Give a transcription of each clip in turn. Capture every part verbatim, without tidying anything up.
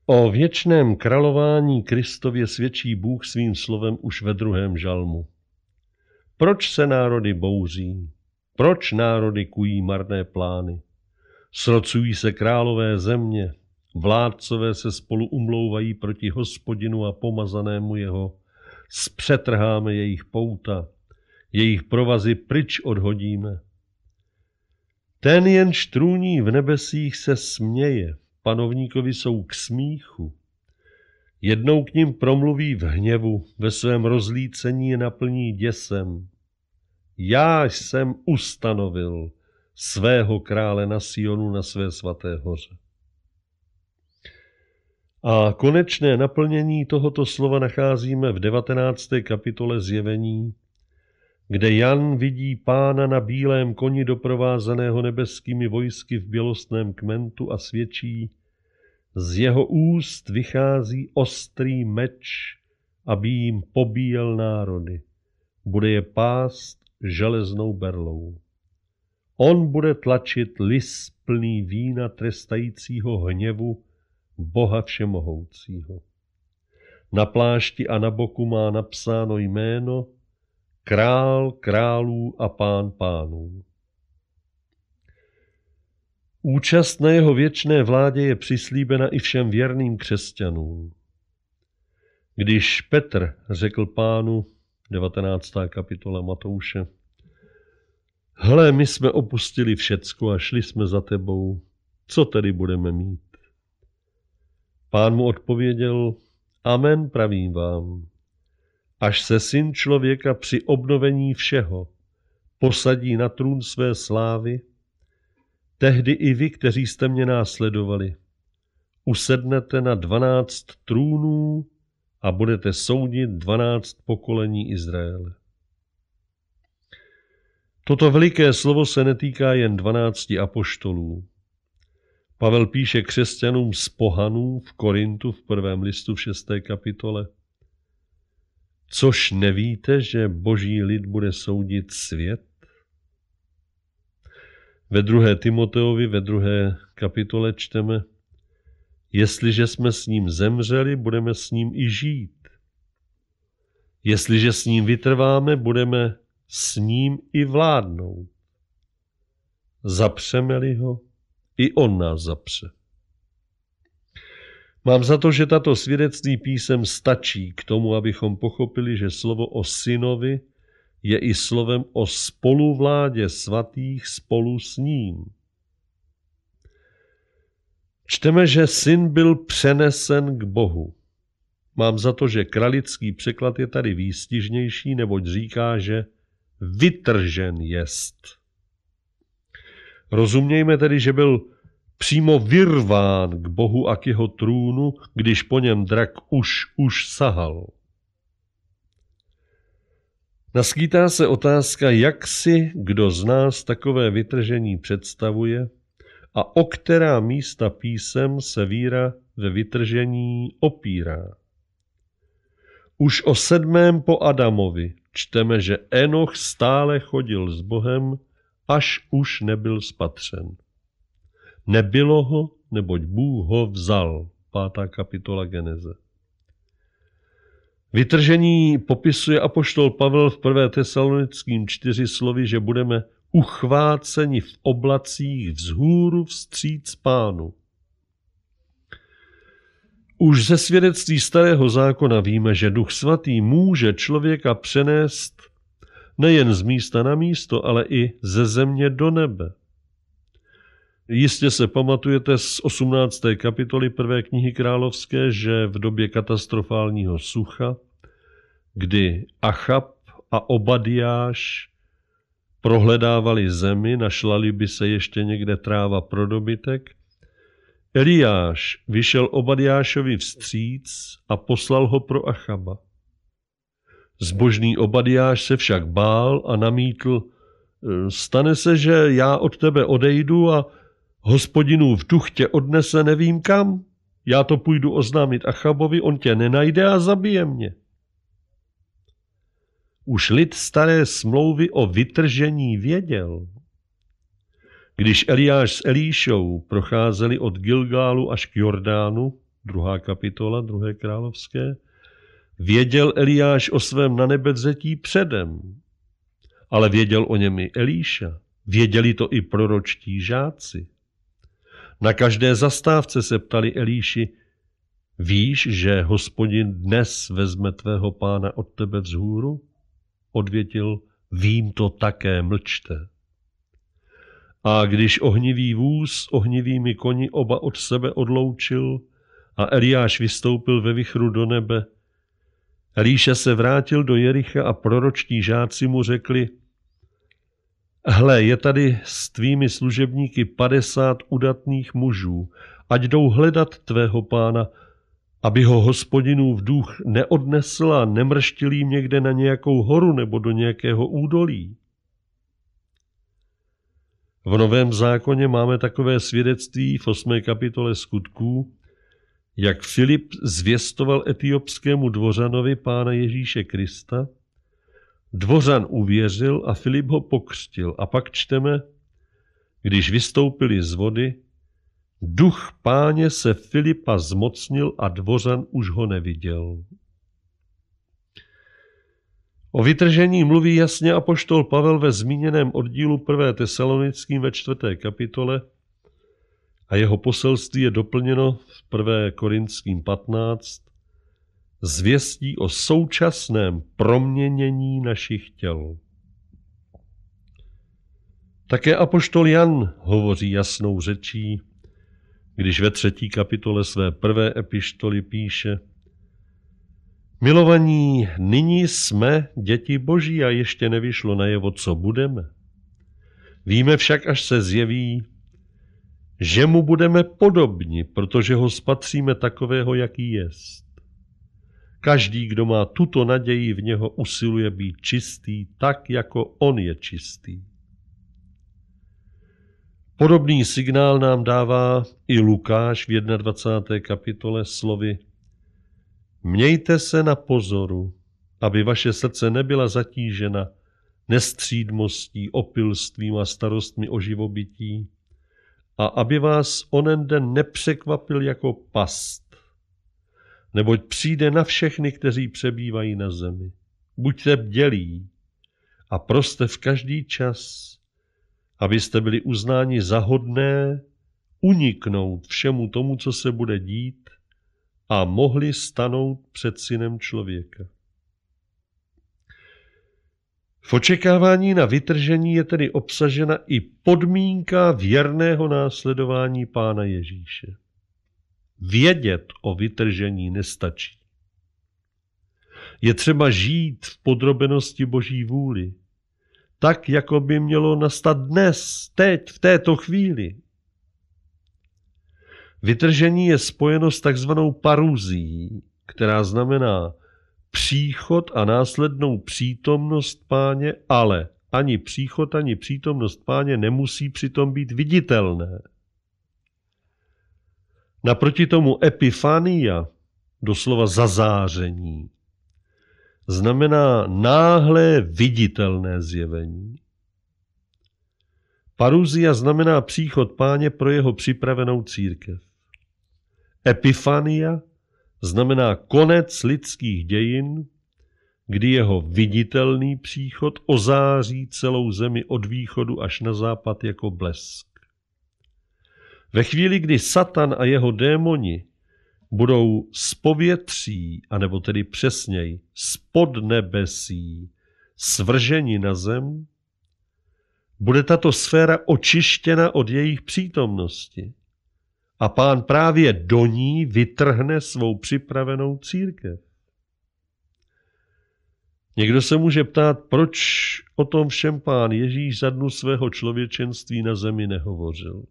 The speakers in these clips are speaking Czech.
O věčném králování Kristově svědčí Bůh svým slovem už ve druhém žalmu. Proč se národy bouří? Proč národy kují marné plány? Srocují se králové země, vládcové se spolu umlouvají proti Hospodinu a pomazanému jeho. Zpřetrháme jejich pouta, jejich provazy pryč odhodíme. Ten jenž trůní v nebesích se směje, panovníkovi jsou k smíchu. Jednou k nim promluví v hněvu, ve svém rozlícení je naplní děsem. Já jsem ustanovil svého krále na Sionu, na své svaté hoře. A konečné naplnění tohoto slova nacházíme v devatenácté kapitole Zjevení, kde Jan vidí Pána na bílém koni doprovázeného nebeskými vojsky v bělostném kmentu a svědčí: z jeho úst vychází ostrý meč, aby jim pobíjel národy. Bude je pást železnou berlou. On bude tlačit lis plný vína trestajícího hněvu Boha všemohoucího. Na plášti a na boku má napsáno jméno Král králů a Pán pánů. Účast na jeho věčné vládě je přislíbena i všem věrným křesťanům. Když Petr řekl Pánu, devatenáctá kapitola Matouše, hle, my jsme opustili všecko a šli jsme za tebou, co tedy budeme mít? Pán mu odpověděl, amen pravím vám, až se Syn člověka při obnovení všeho posadí na trůn své slávy, tehdy i vy, kteří jste mě následovali, usednete na dvanáct trůnů a budete soudit dvanáct pokolení Izraele. Toto veliké slovo se netýká jen dvanácti apoštolů. Pavel píše křesťanům z pohanů v Korintu v prvém listu v šesté kapitole. Což nevíte, že boží lid bude soudit svět? Ve druhé Timoteovi ve druhé kapitole čteme, jestliže jsme s ním zemřeli, budeme s ním i žít. Jestliže s ním vytrváme, budeme s ním i vládnout. Zapřeme-li ho, i on nás zapře. Mám za to, že tato svědectví písem stačí k tomu, abychom pochopili, že slovo o synovi je i slovem o spoluvládě svatých spolu s ním. Čteme, že syn byl přenesen k Bohu. Mám za to, že kralický překlad je tady výstižnější, neboť říká, že vytržen jest. Rozumějme tedy, že byl přímo vyrván k Bohu a k jeho trůnu, když po něm drak už už sahal. Naskýtá se otázka, jak si kdo z nás takové vytržení představuje a o která místa písem se víra ve vytržení opírá. Už o sedmém po Adamovi čteme, že Enoch stále chodil s Bohem, až už nebyl spatřen. Nebylo ho, neboť Bůh ho vzal. Pátá kapitola Geneze. Vytržení popisuje apoštol Pavel v první Tesalonickým čtyři slovy, že budeme uchváceni v oblacích vzhůru vstříc Pánu. Už ze svědectví starého zákona víme, že Duch svatý může člověka přenést nejen z místa na místo, ale i ze země do nebe. Jistě se pamatujete z osmnácté kapitoly prvé knihy královské, že v době katastrofálního sucha, kdy Achab a Obadiáš prohledávali zemi, našla-li by se ještě někde tráva pro dobytek, Eliáš vyšel Obadiášovi vstříc a poslal ho pro Achaba. Zbožný Obadiáš se však bál a namítl, stane se, že já od tebe odejdu a Hospodinův duch tě odnese nevím kam. Já to půjdu oznámit Achabovi, on tě nenajde a zabije mě. Už lid staré smlouvy o vytržení věděl. Když Eliáš s Elíšou procházeli od Gilgálu až k Jordánu, druhá kapitola, druhé královské, věděl Eliáš o svém nanebevzetí předem, ale věděl o něm i Elíša. Věděli to i proročtí žáci. Na každé zastávce se ptali Elíši, víš, že Hospodin dnes vezme tvého pána od tebe vzhůru? Odvětil, vím to také, mlčte. A když ohnivý vůz s ohnivými koni oba od sebe odloučil a Eliáš vystoupil ve vichru do nebe, Elíša se vrátil do Jericha a proročtí žáci mu řekli, hle, je tady s tvými služebníky padesát udatných mužů, ať jdou hledat tvého pána, aby ho Hospodinův duch neodnesl a nemrštil jim někde na nějakou horu nebo do nějakého údolí. V Novém zákoně máme takové svědectví v osmé kapitole Skutků, jak Filip zvěstoval etiopskému dvořanovi pána Ježíše Krista. Dvořan uvěřil a Filip ho pokřtil. A pak čteme, když vystoupili z vody, duch páně se Filipa zmocnil a dvořan už ho neviděl. O vytržení mluví jasně apoštol Pavel ve zmíněném oddílu prvé Tesalonickým ve čtvrté kapitole a jeho poselství je doplněno v prvé Korinským patnáct zvěstí o současném proměnění našich těl. Také apoštol Jan hovoří jasnou řečí, když ve třetí kapitole své prvé epištoly píše: Milovaní, nyní jsme děti Boží a ještě nevyšlo najevo, co budeme. Víme však, až se zjeví, že mu budeme podobni, protože ho spatříme takového, jaký jest. Každý, kdo má tuto naději, v něho usiluje být čistý, tak jako on je čistý. Podobný signál nám dává i Lukáš v dvacáté první kapitole slovy: Mějte se na pozoru, aby vaše srdce nebyla zatížena nestřídmostí, opilstvím a starostmi o živobytí a aby vás onen den nepřekvapil jako past, neboť přijde na všechny, kteří přebývají na zemi. Buďte bdělí a proste v každý čas, abyste byli uznáni za hodné uniknout všemu tomu, co se bude dít, a mohli stanout před synem člověka. V očekávání na vytržení je tedy obsažena i podmínka věrného následování Pána Ježíše. Vědět o vytržení nestačí. Je třeba žít v podrobenosti Boží vůli, tak, jako by mělo nastat dnes, teď, v této chvíli. Vytržení je spojeno s takzvanou paruzí, která znamená příchod a následnou přítomnost Páně, ale ani příchod, ani přítomnost Páně nemusí přitom být viditelné. Naproti tomu epifania, doslova zazáření, znamená náhlé viditelné zjevení. Paruzia znamená příchod Páně pro jeho připravenou církev. Epifania znamená konec lidských dějin, kdy jeho viditelný příchod ozáří celou zemi od východu až na západ jako blesk. Ve chvíli, kdy Satan a jeho démoni budou z povětří, anebo tedy přesněji spod nebesí, svrženi na zem, bude tato sféra očištěna od jejich přítomnosti a Pán právě do ní vytrhne svou připravenou církev. Někdo se může ptát, proč o tom všem Pán Ježíš za dnu svého člověčenství na zemi nehovořil.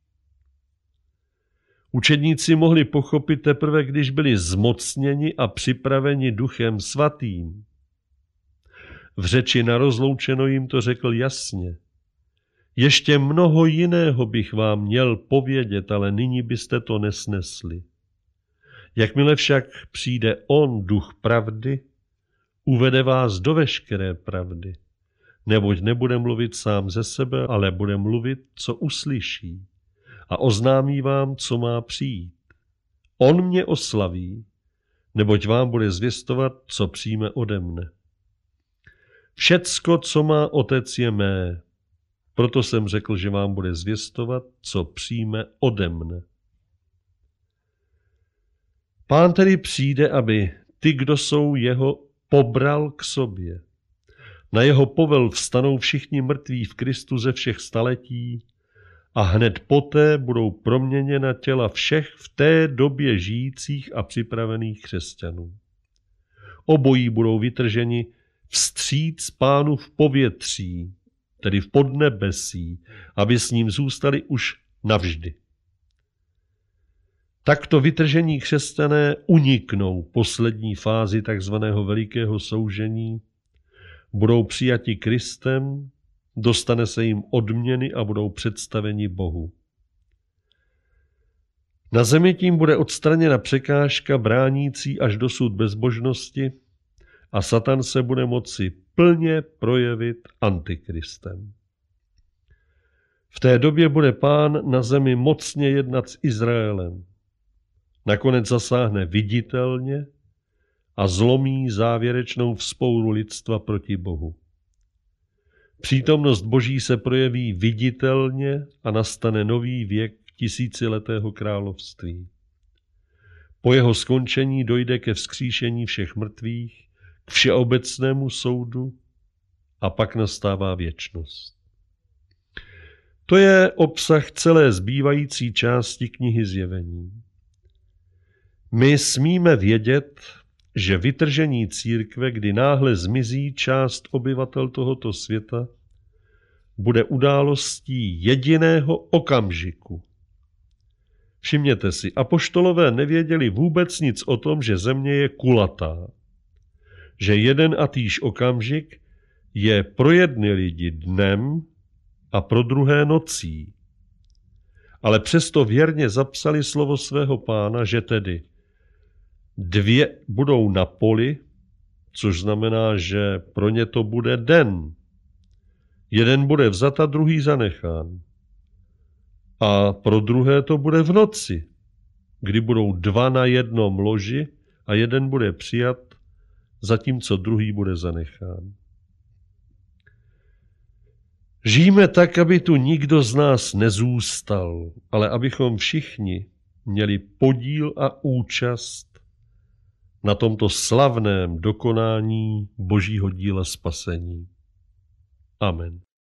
Učedníci mohli pochopit teprve, když byli zmocněni a připraveni Duchem Svatým. V řeči na rozloučeno jim to řekl jasně. Ještě mnoho jiného bych vám měl povědět, ale nyní byste to nesnesli. Jakmile však přijde on, Duch pravdy, uvede vás do veškeré pravdy, neboť nebude mluvit sám ze sebe, ale bude mluvit, co uslyší, a oznámí vám, co má přijít. On mě oslaví, neboť vám bude zvěstovat, co přijme ode mne. Všecko, co má Otec, je mé. Proto jsem řekl, že vám bude zvěstovat, co přijme ode mne. Pán tedy přijde, aby ty, kdo jsou jeho, pobral k sobě. Na jeho povel vstanou všichni mrtví v Kristu ze všech staletí a hned poté budou proměněna těla všech v té době žijících a připravených křesťanů. Obojí budou vytrženi vstříc Pánu v povětří, tedy v podnebesí, aby s ním zůstali už navždy. Takto vytržení křesťané uniknou poslední fázi takzvaného velikého soužení, budou přijati Kristem, dostane se jim odměny a budou představeni Bohu. Na zemi tím bude odstraněna překážka bránící až dosud bezbožnosti a Satan se bude moci plně projevit antikristem. V té době bude Pán na zemi mocně jednat s Izraelem. Nakonec zasáhne viditelně a zlomí závěrečnou vzpouru lidstva proti Bohu. Přítomnost Boží se projeví viditelně a nastane nový věk tisíciletého království. Po jeho skončení dojde ke vzkříšení všech mrtvých, k všeobecnému soudu a pak nastává věčnost. To je obsah celé zbývající části knihy Zjevení. My smíme vědět, že vytržení církve, kdy náhle zmizí část obyvatel tohoto světa, bude událostí jediného okamžiku. Všimněte si, apoštolové nevěděli vůbec nic o tom, že země je kulatá, že jeden a týž okamžik je pro jedny lidi dnem a pro druhé nocí. Ale přesto věrně zapsali slovo svého Pána, že tedy dvě budou na poli, což znamená, že pro ně to bude den. Jeden bude vzat a druhý zanechán. A pro druhé to bude v noci, kdy budou dva na jednom loži a jeden bude přijat, zatímco druhý bude zanechán. Žijeme tak, aby tu nikdo z nás nezůstal, ale abychom všichni měli podíl a účast na tomto slavném dokonání Božího díla spasení. Amen.